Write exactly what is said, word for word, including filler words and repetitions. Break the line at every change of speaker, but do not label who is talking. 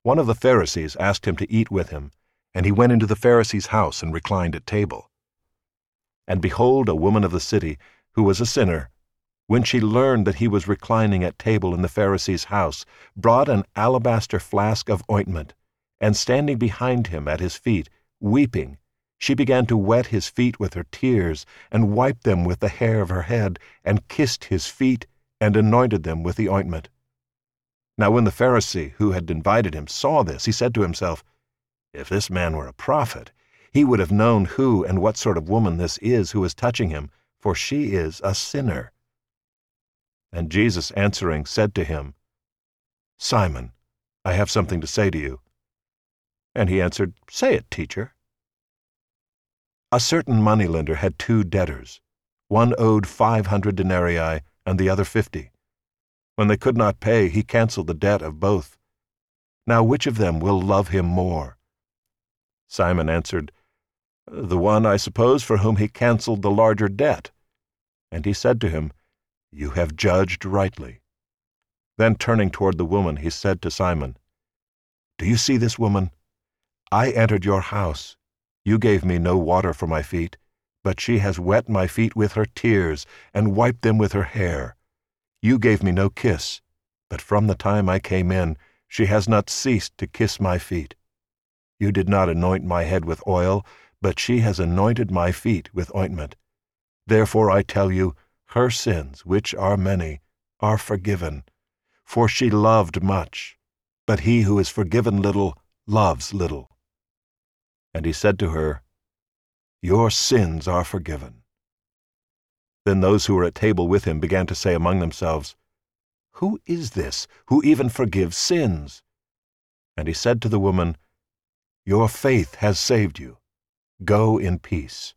One of the Pharisees asked him to eat with him, and he went into the Pharisee's house and reclined at table. And behold, a woman of the city, who was a sinner, when she learned that he was reclining at table in the Pharisee's house, brought an alabaster flask of ointment, and standing behind him at his feet, weeping, she began to wet his feet with her tears, and wiped them with the hair of her head, and kissed his feet, and anointed them with the ointment. Now when the Pharisee who had invited him saw this, he said to himself, "If this man were a prophet, he would have known who and what sort of woman this is who is touching him, for she is a sinner." And Jesus answering said to him, "Simon, I have something to say to you." And he answered, "Say it, teacher." A certain moneylender had two debtors. One owed five hundred denarii, and the other fifty. When they could not pay, he canceled the debt of both. Now which of them will love him more? Simon answered, "The one, I suppose, for whom he canceled the larger debt." And he said to him, "You have judged rightly." Then turning toward the woman, he said to Simon, "Do you see this woman? I entered your house. You gave me no water for my feet, but she has wet my feet with her tears and wiped them with her hair. You gave me no kiss, but from the time I came in, she has not ceased to kiss my feet. You did not anoint my head with oil, but she has anointed my feet with ointment. Therefore I tell you, her sins, which are many, are forgiven, for she loved much, but he who is forgiven little loves little." And he said to her, "Your sins are forgiven." Then those who were at table with him began to say among themselves, "Who is this who even forgives sins?" And he said to the woman, "Your faith has saved you. Go in peace."